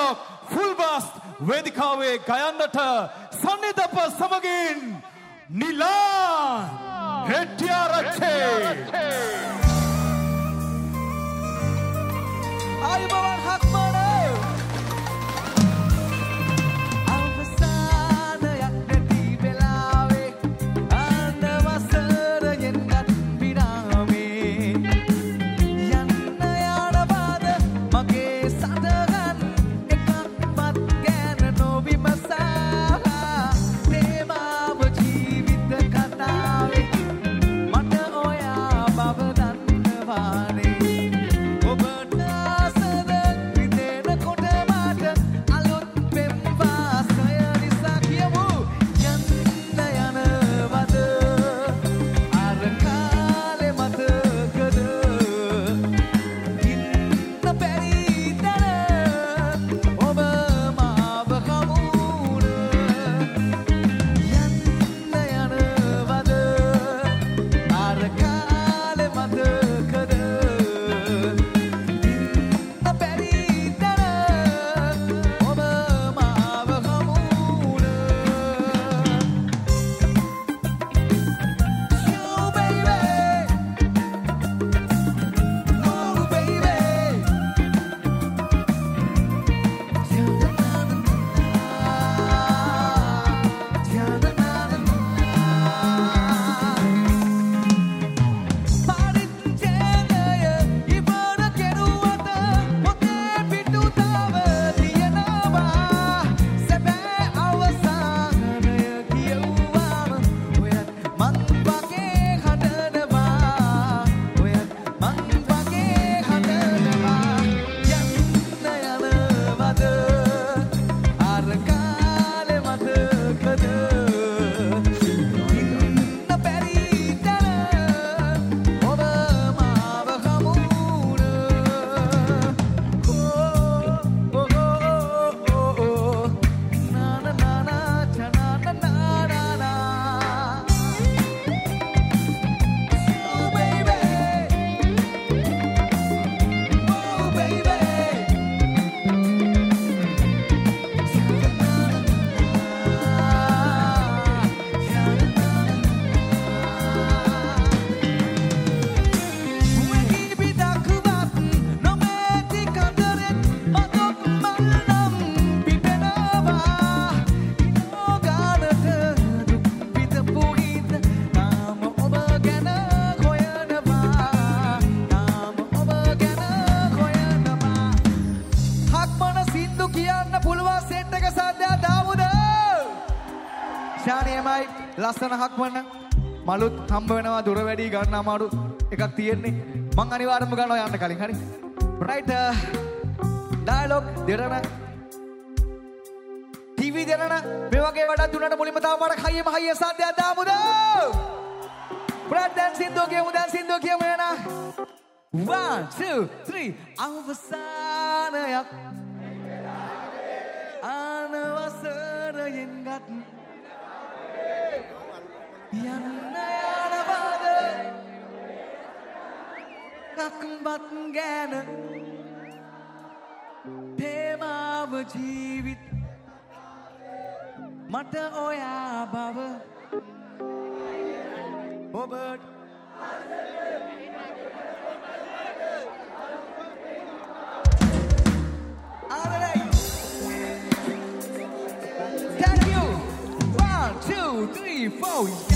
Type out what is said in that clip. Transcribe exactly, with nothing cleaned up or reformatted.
Dialog full blast වේදිකාවේ ගයන්නට සන්නිධප සමගින් නිලාන් හෙට්ටිආරච්චි ආයුබෝවන් හක්මන ලස්සන හක්මන්න මලුත් හම්බ වෙනවා දුර වැඩි ගන්න අමාරු එකක් තියෙන්නේ මං අනිවාර්යයෙන්ම ගන්නවා යන්න කලින් හරි right dialog Derana TV Derana මේ වගේ වැඩක් දුන්නට මුලින්ම තාම මට හයියම හයිය සද්දයක් දාමුද right දැන් සින්දුව කියමු දැන් සින්දුව කියමු එන one two three අවසානයක් අනවසරයෙන් ගත් යන්න යනවාද කක්බත් ගැන තේමාව ජීවිත මට ඔයා බව ඔබට Thank you. One, two, three, four.